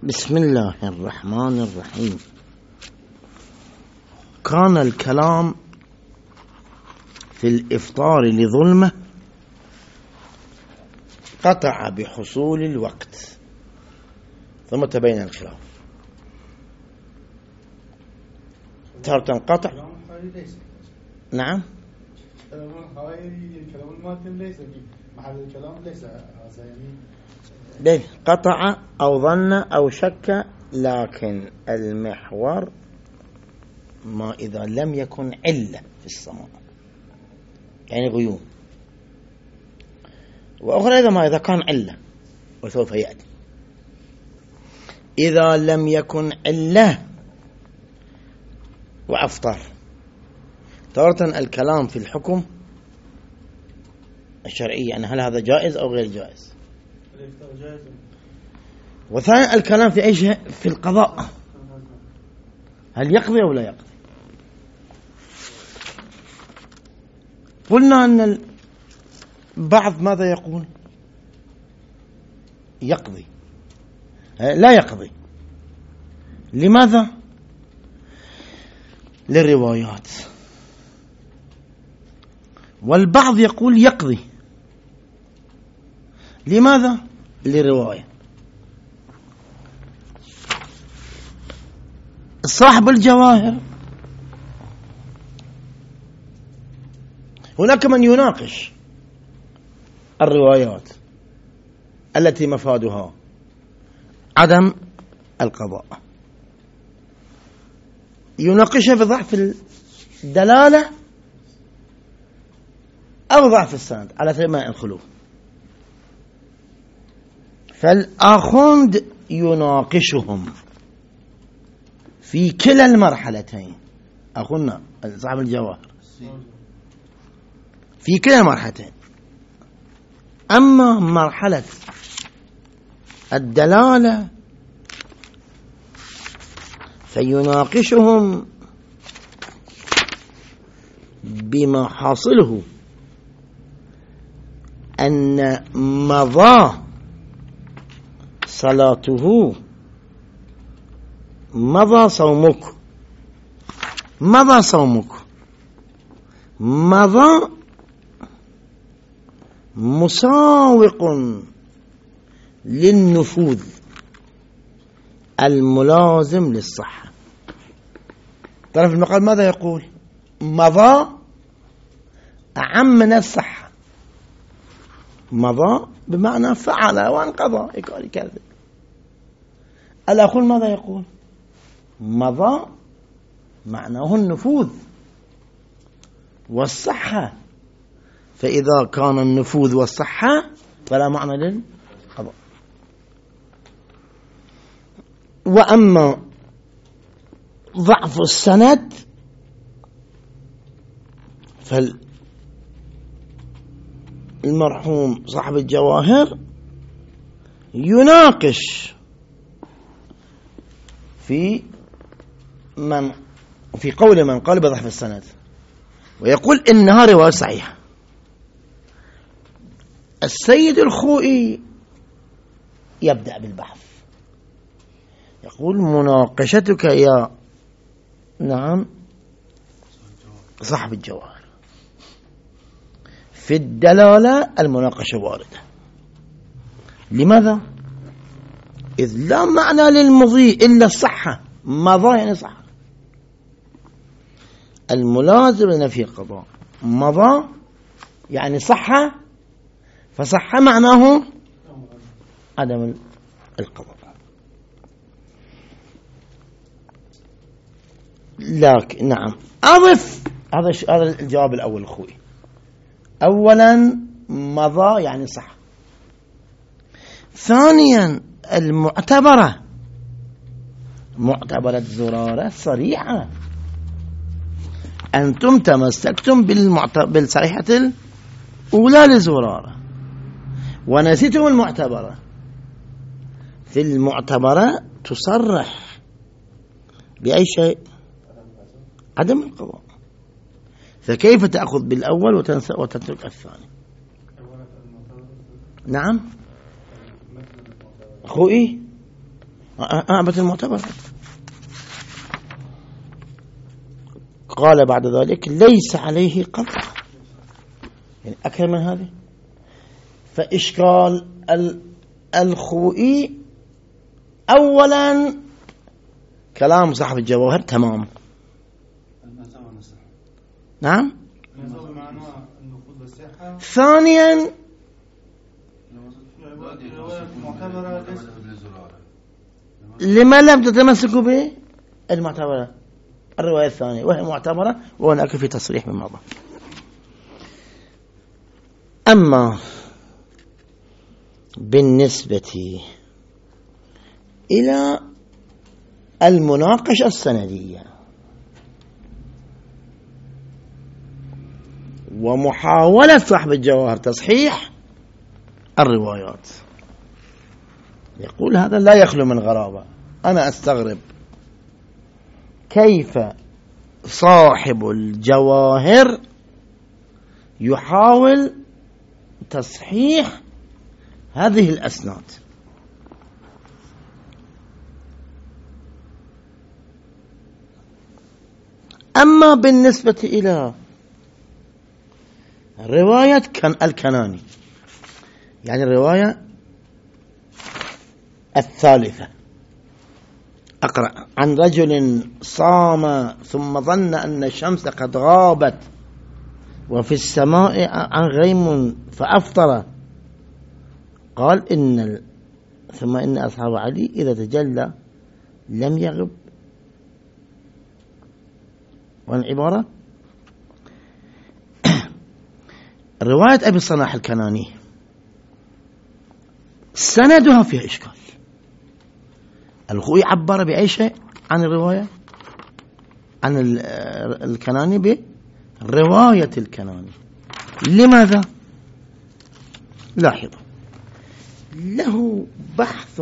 بسم الله الرحمن الرحيم. كان الكلام في الإفطار لظلمة قطع بحصول الوقت، ثم تبين الخلاف. تارة قطع. نعم. الكلام الماتن ليس في محل الكلام، ليس يعني قطع أو ظن أو شك، لكن المحور ما إذا لم يكن علة في السماء، يعني غيوم. وأخرى إذا كان علة، وسوف يأتي. إذا لم يكن علة وأفطر. تارة الكلام في الحكم الشرعي، يعني هل هذا جائز أو غير جائز. وثانيا الكلام في أي شيء، في القضاء، هل يقضي أو لا يقضي. قلنا أن البعض ماذا يقول؟ يقضي، لا يقضي. لماذا؟ للروايات. والبعض يقول يقضي. لماذا؟ للرواية. صاحب الجواهر هناك من يناقش الروايات التي مفادها عدم القضاء، يناقشها في ضعف الدلالة أو ضعف السند على ثماء الخلوف. فالآخوند يناقشهم في كلا المرحلتين. أخونا صاحب الجواهر في كلا المرحلتين. أما مرحلة الدلالة فيناقشهم بما حاصله أن مضى صلاته، مضى صومك، مضى صومك، مضى مساوق للنفوذ الملازم للصحة. طرف المقال ماذا يقول؟ مضى أعم من الصحة. مضى بمعنى فعل وانقضى، يقول كذا. الأخوان ماذا يقول؟ مضى معناه النفوذ والصحة، فإذا كان النفوذ والصحة فلا معنى للقضاء. وأما ضعف السند فالمرحوم صاحب الجواهر يناقش في قول من قال بضعف السند، ويقول إنها رواية صحيحة. السيد الخوئي يبدأ بالبحث، يقول مناقشتك يا نعم صاحب الجواهر في الدلالة المناقشة واردة. لماذا؟ إذ لا معنى للمضي إلا الصحة. مضى يعني صحة، الملازم لنفي القضاء. مضى يعني صحة، فصحة معناه عدم القضاء. لكن نعم أضف، هذا الجواب الأول أخوي. أولا مضى يعني صح. ثانيا المعتبرة، معتبرة زرارة صريحة. أنتم تمسكتم بالصريحة الأولى لزرارة ونسيتم المعتبرة. في المعتبرة تصرح بأي شيء؟ عدم القضاء. فكيف تأخذ بالأول وتترك الثاني؟ نعم أخوي أعبت المعتبرات. قال بعد ذلك ليس عليه قطع، يعني أكثر من هذه. فإشكال الخوئي أولا كلام صاحب الجواهر تمام. نعم. ثانيا لما لم تتمسكوا به المعتبرة الرواية الثانية وهي معتبرة، وهناك في تصريح من مضى. أما بالنسبة إلى المناقشة السندية ومحاولة صاحب الجواهر تصحيح الروايات، يقول هذا لا يخلو من غرابة. أنا أستغرب كيف صاحب الجواهر يحاول تصحيح هذه الأسناد. أما بالنسبة إلى رواية الكناني، يعني الرواية الثالثة، أقرأ: عن رجل صام ثم ظن أن الشمس قد غابت وفي السماء عن غيم فأفطر، قال ثم إن أصحاب علي إذا تجلى لم يغب. والعبارة رواية أبي الصلاح الكناني سندها فيها إشكال. الخوئي عبر بأي شيء عن الرواية عن الكناني برواية الكناني. لماذا؟ لاحظوا، له بحث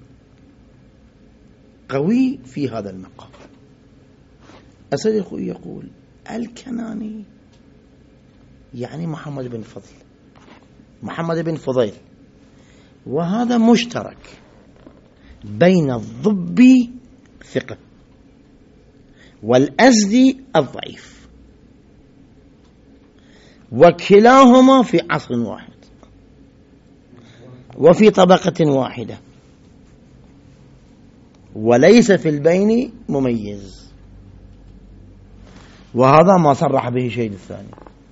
قوي في هذا المقام. السيد الخوئي يقول الكناني يعني محمد بن فضيل، وهذا مشترك بين الضبي ثقة والأزدي الضعيف، وكلاهما في عصر واحد وفي طبقة واحدة، وليس في البين مميز، وهذا ما صرح به شيء الثاني.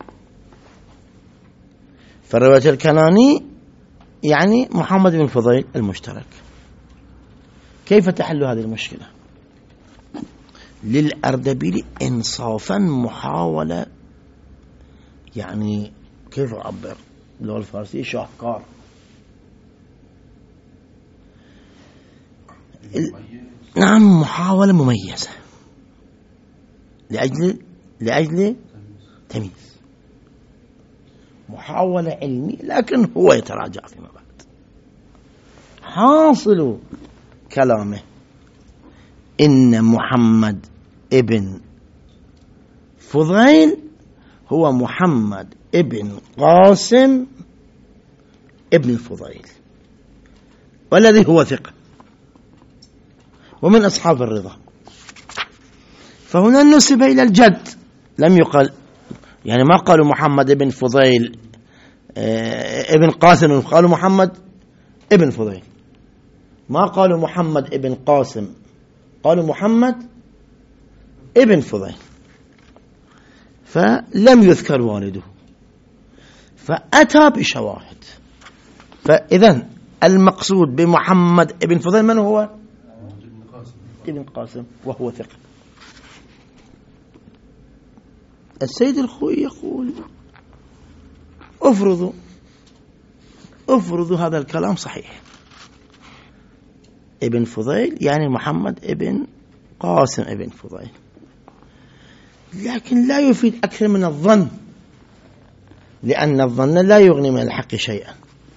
فرواية الكناني يعني محمد بن فضيل المشترك. كيف تحل هذه المشكلة؟ للأردبيلي إنصافا محاولة، يعني كيف أعبر باللغة الفارسية، شاهكار. نعم، محاولة مميزة لأجل تمييز، محاولة علمية، لكن هو يتراجع فيما بعد. حاصل كلامه إن محمد ابن فضيل هو محمد ابن قاسم ابن الفضيل، والذي هو ثقة ومن أصحاب الرضا. فهنا نسب إلى الجد، لم يقل، يعني ما قالوا محمد ابن فضيل ابن قاسم، قالوا محمد ابن فضيل، ما قالوا محمد ابن قاسم، قالوا محمد ابن فضيل، فلم يذكر والده، فأتى بشواهد. فإذن المقصود بمحمد ابن فضيل من هو؟ ابن قاسم، وهو ثقة. السيد الخوئي يقول افرضوا هذا الكلام صحيح، ابن فضيل يعني محمد ابن قاسم ابن فضيل، لكن لا يفيد أكثر من الظن، لأن الظن لا يغني من الحق شيئا.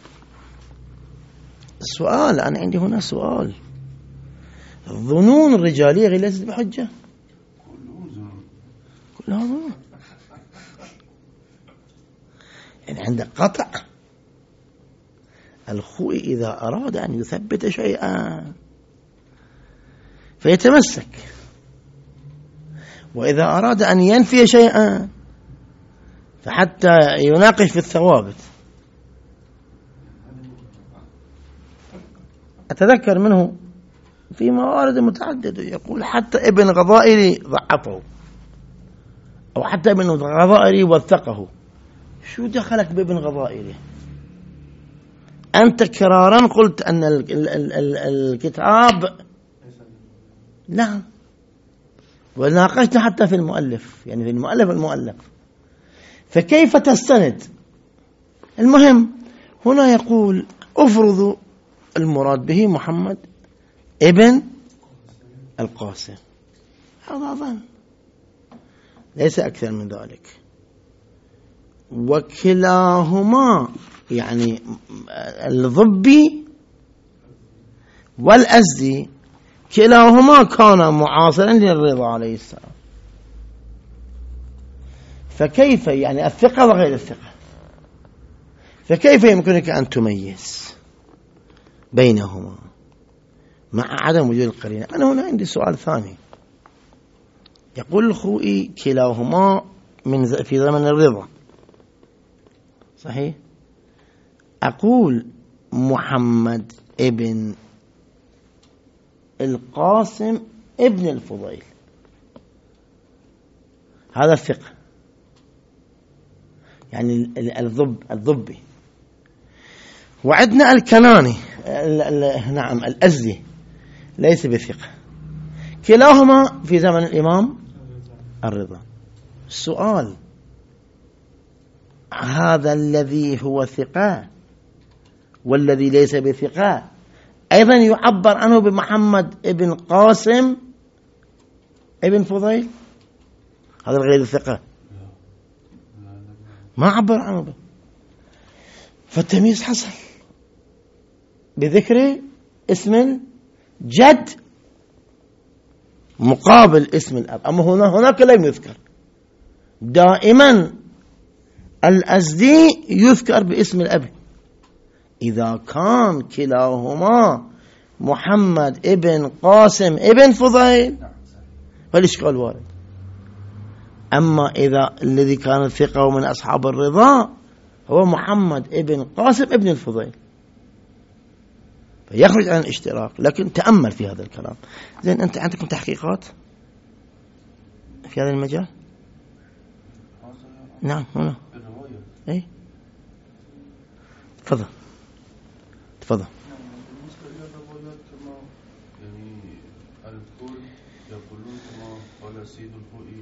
السؤال، أنا عندي هنا سؤال، الظنون الرجالية غير ليست بحجة؟ كلها ظنون، يعني عندك قطع. الخوئي إذا أراد أن يثبت شيئا فيتمسك. وإذا أراد أن ينفي شيئا فحتى يناقش في الثوابت. أتذكر منه في موارد متعددة يقول حتى ابن غضائري ضعفه، أو حتى ابن غضائري وثقه. شو دخلك بابن غضائري؟ أنت كرارا قلت أن الكتاب نعم، وناقشنا حتى في المؤلف، يعني في المؤلف فكيف تستند؟ المهم هنا يقول افرضوا المراد به محمد ابن القاسم، هذا ظن ليس أكثر من ذلك. وكلاهما يعني الضبي والأزدي كلاهما كان معاصرا للرضا عليه السلام، فكيف يعني الثقة وغير الثقة، فكيف يمكنك أن تميز بينهما مع عدم وجود القرينة؟ أنا هنا عندي سؤال ثاني. يقول الخوئي كلاهما في زمن الرضا، صحيح؟ أقول محمد ابن القاسم ابن الفضيل، هذا الثقة، يعني الضبي. وعندنا الكناني نعم الأزدي ليس بثقة، كلاهما في زمن الإمام الرضا. السؤال هذا الذي هو ثقة والذي ليس بثقة أيضا يعبر عنه بمحمد ابن قاسم ابن فضيل؟ هذا غير الثقة ما عبر عنه به. فالتمييز حصل بذكر اسم الجد مقابل اسم الأب. أما هناك لم يذكر، دائما الأزدي يذكر باسم الأب إذا كان كلاهما محمد ابن قاسم ابن فضيل فالإشكال وارد. أما إذا الذي كان الثقة من أصحاب الرضا هو محمد ابن قاسم ابن الفضيل فيخرج عن الاشتراك. لكن تأمل في هذا الكلام. زين، أنت عندكم تحقيقات في هذا المجال؟ نعم هنا. أي تفضل. بالنسبة إلى الروايات كما يعني الكل يقولون كما قال سيد الخوئي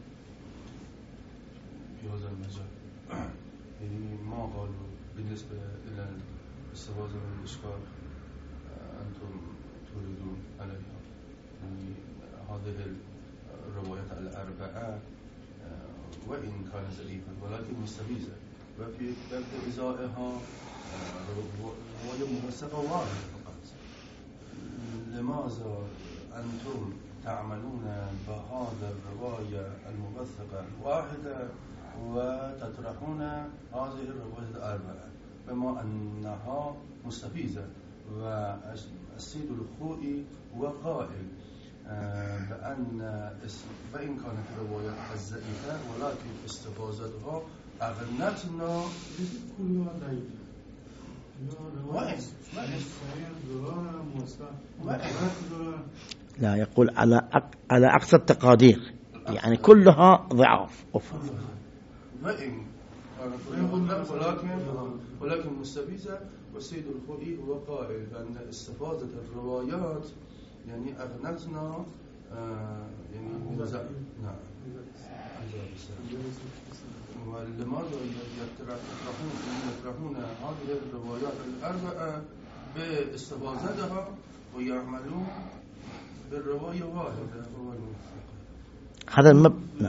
في هذا المجال، يعني ما قالوا بالنسبة إلى السواز والإشكال أنتم تريدون عليها، يعني هذه الروايات الأربعة وإن كانت ضعيفة ولكن مستفيزة، وفي إزائها رواية موثقة واحدة فقط. لماذا أنتم تعملون بهذا الرواية الموثقة الواحدة وتطرحون هذه الرواية الأربعة بما أنها مستفيزة؟ والسيد الخوئي هو قائل بأن كانت الرواية ضعيفة ولكن استفاضتها أغنتنا كلها ضعيفة. لا، يقول على أقصى التقادير، يعني كلها ضعاف. ولكن مستفيزة. والسيد الخوئي هو قائل بأن استفاضة الروايات يعني أغنتنا يعني نعم. ولماذا يطرحون هذه الروايات الأربعة باستفاضتها ويعملون بالرواية واحدة؟ هذا المبنى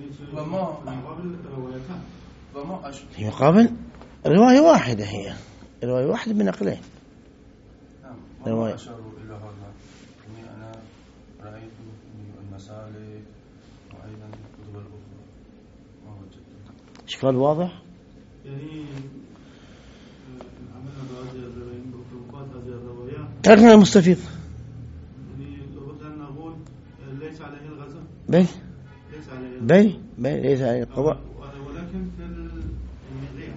وما أشبه يقابل رواية واحدة، هي رواية واحدة بنقلين. نعم، وما أشاروا إلى هذا. يعني أنا رأيت في المسالك وأيضا في الكتب الأخرى ما وجدت. إشكال واضح؟ يعني عملنا بهذه الروايات تركنا المستفيض. يعني لابد أن نقول ليس عليه الغزاء. بل ليس عليه بل ليس عليه القضاء. ولكن في الغير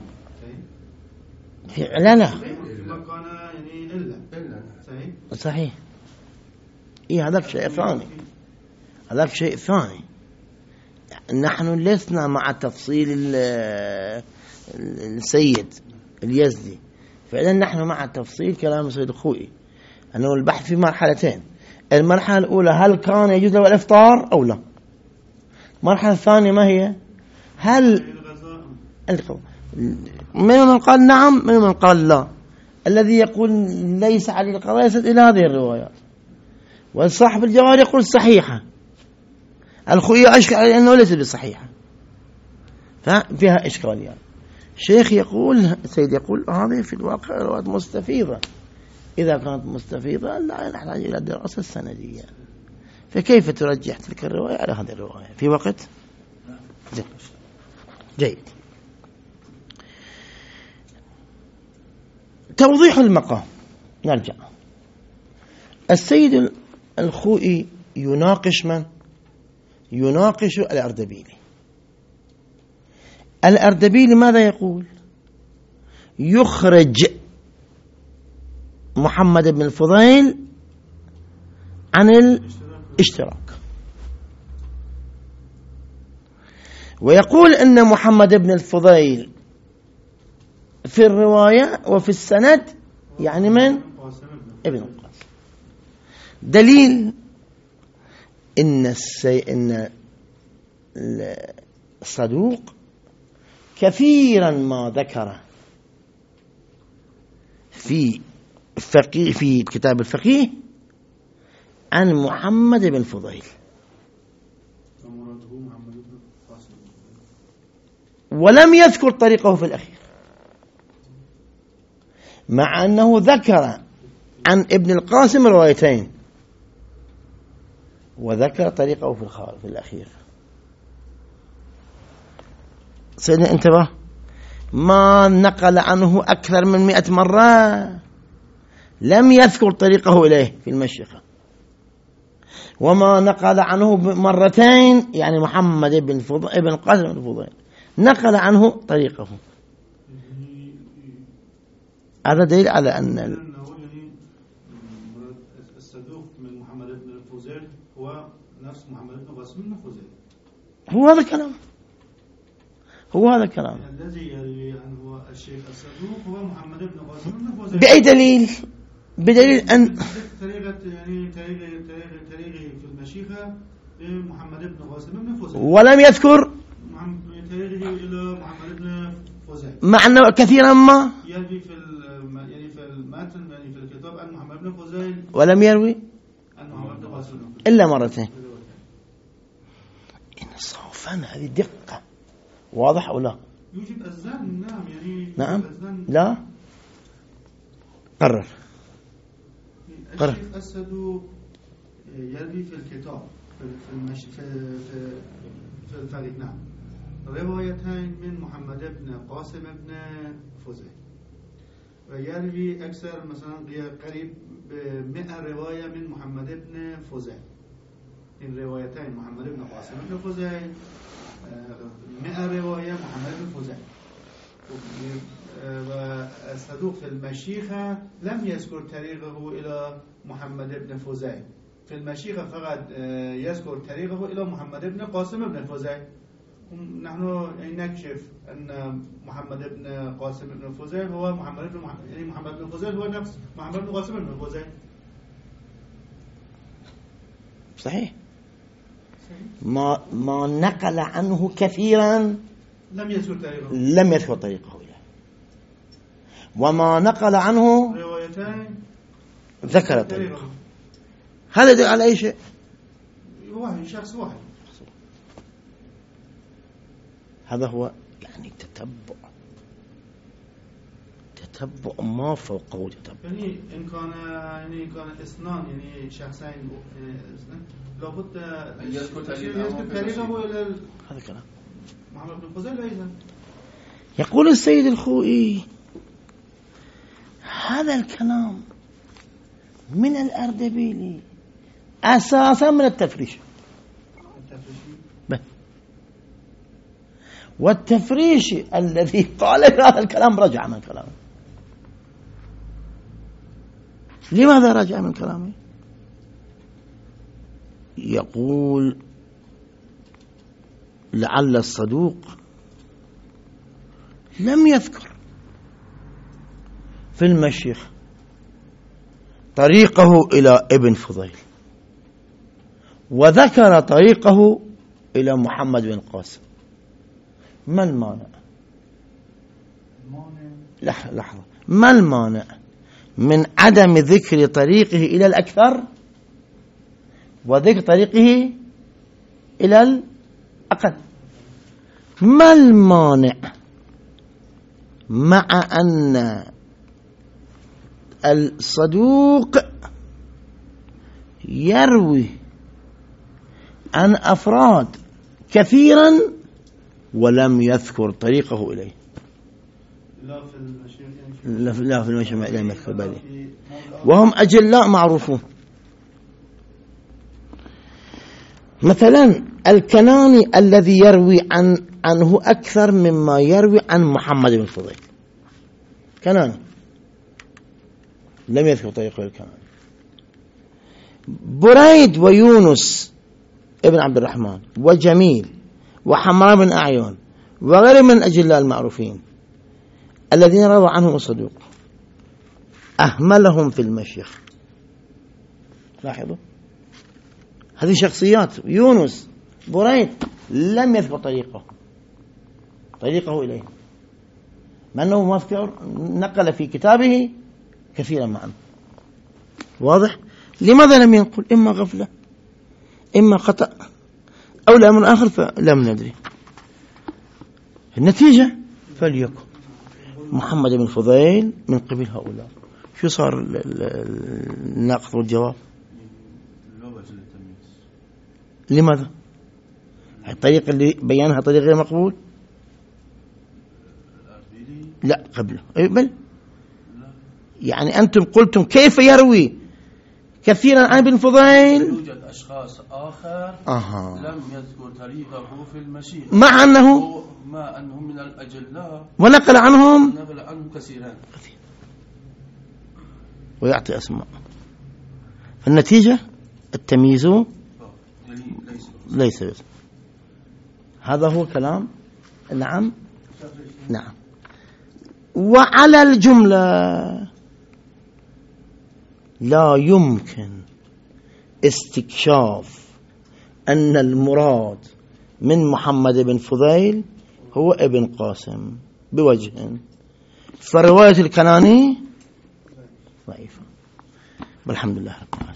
لا كان يعني إلا صحيح. إيه هذاك شيء ثاني، هذاك شيء ثاني. نحن لسنا مع تفصيل السيد اليزدي، فعلا نحن مع تفصيل كلام السيد الخوئي أنه البحث في مرحلتين. المرحلة الأولى هل كان يجوز له الإفطار أو لا؟ المرحلة الثانية ما هي؟ هل من قال نعم من قال لا. الذي يقول ليس عليه القضاء يسد إلى هذه الروايات، والصاحب الجوار يقول صحيحة. الخوئي أشكل عليه أنه ليس بصحيحة، ففيها إشكاليات. الشيخ يقول السيد يقول هذه في الواقع روايات مستفيضة. إذا كانت مستفيضة لا نحتاج إلى الدراسة السندية، فكيف ترجح تلك الرواية على هذه الرواية في وقت جيد. توضيح المقام. نرجع. السيد الخوئي يناقش من؟ يناقش الأردبيلي. الأردبيلي ماذا يقول؟ يخرج محمد بن الفضيل عن الاشتراك، ويقول أن محمد بن الفضيل في الرواية وفي السند يعني من؟ ابن القاسم. دليل إن الصدوق كثيرا ما ذكر في الفقيه في كتاب الفقيه عن محمد بن الفضيل، ولم يذكر طريقه في الأخير، مع أنه ذكر عن ابن القاسم روايتين وذكر طريقه في الأخير. سيدنا انتبه، ما نقل عنه أكثر من 100 مرة لم يذكر طريقه إليه في المشيخة، وما نقل عنه مرتين يعني محمد ابن القاسم بن الفضيل نقل عنه طريقه. هذا دليل على أن الصدوق من محمد بن الفضيل هو نفس محمد بن القاسم بن الفضيل. هو هذا الكلام، هو هذا الكلام الذي يروي عنه الشيخ الصدوق هو محمد بن القاسم بن الفضيل. بأي دليل؟ بدليل أن طريقة يعني طريقه في المشيخة محمد بن القاسم بن الفضيل، ولم يذكر طريقه إلى محمد بن الفضيل، مع أنه كثيرا ما يروي في المتن يعني في الكتاب عن محمد بن الفضيل، ولم يروي عن محمد بن القاسم إلا مرتين. إن صوفان هذه دقة واضح أو لا؟ يوجد الزن. نعم يعني نعم لا قرر الشيخ الصدوق يروي في الكتاب في الفريق نعم روايتين من محمد بن قاسم بن فضيل، ويروي أكثر مثلا قريب 100 رواية من محمد بن فضيل. إن روايتين محمد بن قاسم بن فضيل 100 رواية محمد بن فضيل. والصدوق في المشيخة لم يذكر طريقه إلى محمد بن فضيل، في المشيخة فقط يذكر طريقه إلى محمد بن قاسم بن فضيل. نحن نكشف أن محمد بن قاسم بن فضيل هو محمد بن فضيل هو نفس محمد بن قاسم بن فضيل. صحيح. ما نقل عنه كثيرا لم يذكر طريقه إليه، وما نقل عنه روايتين ذكر طريقه. هذا يدل على أي شيء؟ واحد شخص واحد. هذا هو يعني تتبع ما فوقه تتبع. يعني إن كان اثنان يعني شخصين لابد يذكر طريقه إلى هذا كلام محمد بن فضيل. أيضا يقول السيد الخوئي هذا الكلام من الأردبيلي أساسا من التفريش. والتفريش الذي قال هذا الكلام رجع من كلامه. لماذا رجع من كلامه؟ يقول لعل الصدوق لم يذكر في المشيخ طريقه إلى ابن فضيل، وذكر طريقه إلى محمد بن قاسم. ما المانع؟ لحظة، ما المانع من عدم ذكر طريقه إلى الأكثر وذكر طريقه إلى الأقل؟ ما المانع مع أن الصدوق يروي عن أفراد كثيرا ولم يذكر طريقه إليه؟ لا في المشيخ لم يذكر بالي، وهم أجلاء معروفون. مثلا الكناني الذي يروي عنه أكثر مما يروي عن محمد بن فضيل، كناني لم يذكر طريقه الكناني. بريد ويونس ابن عبد الرحمن وجميل وحمراء بن أعين وغير من أجلاء المعروفين الذين روى عنهم الصدوق أهملهم في المشيخ. لاحظوا هذه شخصيات. يونس بريد لم يذكر طريقه إليه، مع أنه مذكر نقل في كتابه كثيرا معه. واضح؟ لماذا لم ينقل؟ إما غفلة إما خطأ أو لأمر آخر فلم ندري. النتيجة فليكن محمد بن فضيل من قبل هؤلاء. شو صار الناقض والجواب؟ لماذا؟ الطريقة اللي بيانها طريقة غير مقبول؟ لا قبله. بل يعني أنتم قلتم كيف يروي كثيرا عن ابن فضيل؟ يوجد أشخاص آخر لم يذكر طريقه في المشيخ مع أنهم من الأجلاء ونقل عنهم كثيرا ويعطي أسماء. فالنتيجة التمييز ليس بس. هذا هو كلام. نعم. وعلى الجملة لا يمكن استكشاف أن المراد من محمد بن فضيل هو ابن قاسم بوجه، فرواية الكناني ضعيفة. والحمد لله رب العالمين.